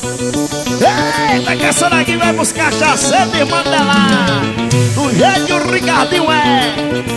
Eita, que essa daqui vai buscar cachaceiro, irmã dela. Do jeito que o Ricardinho é.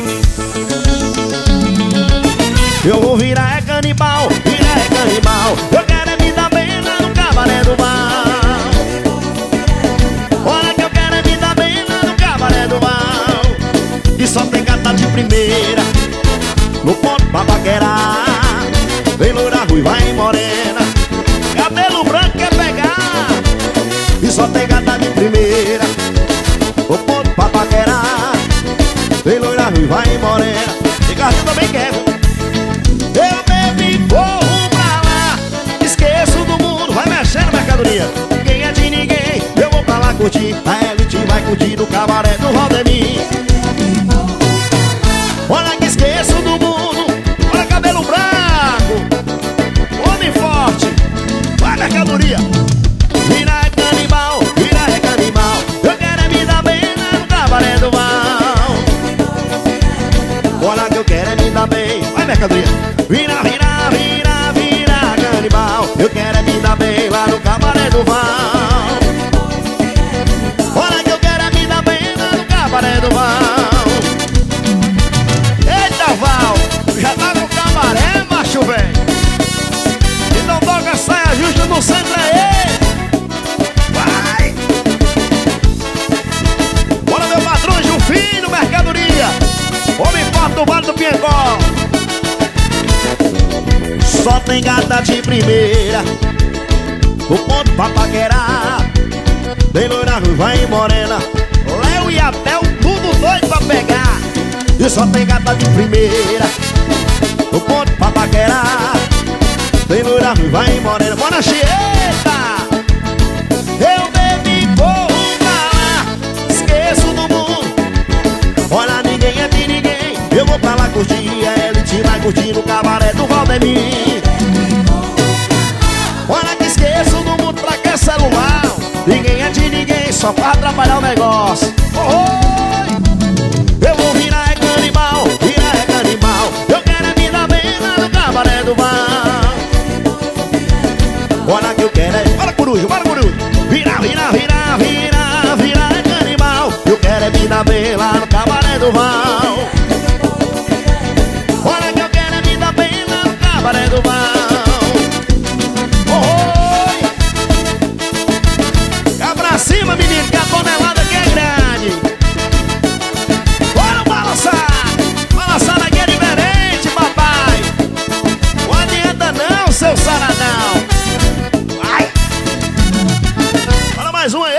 Eu vou virar canibal, virar canibal. Eu quero é me dar bem lá no cabaré do mal. Olha que eu quero é me dar bem lá no cabaré do mal. E só tem gata de primeira no ponto pra paquerar. Vem loira, ruiva e morena, cabelo branco quer pegar. E só tem gata de primeira no ponto pra paquerar. Vem loira, ruiva e morena. Ricardinho também quer. Eu bebi, corro pra lá, esqueço do mundo, vai mexendo mercadoria. Quem é de ninguém, eu vou pra lá curtir. A elite vai curtir no cabaré do Valdemir. Olha que esqueço do mundo, olha cabelo branco, homem forte, vai mercadoria. Vira é canibal, vira é canibal. Eu quero é me dar bem lá no cabaré do mal. Olha que eu quero é me dar bem, vai mercadoria. Vira, vira, vira, vira canibal. Eu quero é me dar bem lá no cabaré do Val. Olha que eu quero é me dar bem lá no cabaré do Val. Eita, Val, já tá no cabaré, macho, velho. Então toca a saia justa no centro aí. Vai. Bora, meu patrão, Gil Filho, mercadoria. Homem forte do Vale do Piengol. Só tem gata de primeira no ponto pra paquerar. Bem loira, ruiva e morena, Léo e Abel, tudo doido pra pegar. E só tem gata de primeira no ponto pra paquerar. Bem loira, ruiva e morena. Bora, Chieta! Eu bebi, corro pra lá, esqueço do mundo. Olha, ninguém é de ninguém, eu vou pra lá curtir. A elite vai curtir no cabaré do Valdemir. Olha que esqueço do mundo, pra que celular? Ninguém é de ninguém, só pra atrapalhar o negócio. Eu vou virar é canibal, virar é canibal. Eu quero é me dar bem lá no cabaré do mal. Olha que eu quero é... Bora, coruja, bora, coruja. Vira, vira, vira, vira, vira é canibal. Eu quero é me dar bem lá no cabaré do mal. Olha que eu quero é me dar bem lá no cabaré do mal. Pra cima, menino, que a tonelada aqui é grande. Bora balançar. Balançar aqui é diferente, papai. Não adianta não, seu saradão. Vai. Bora mais um aí.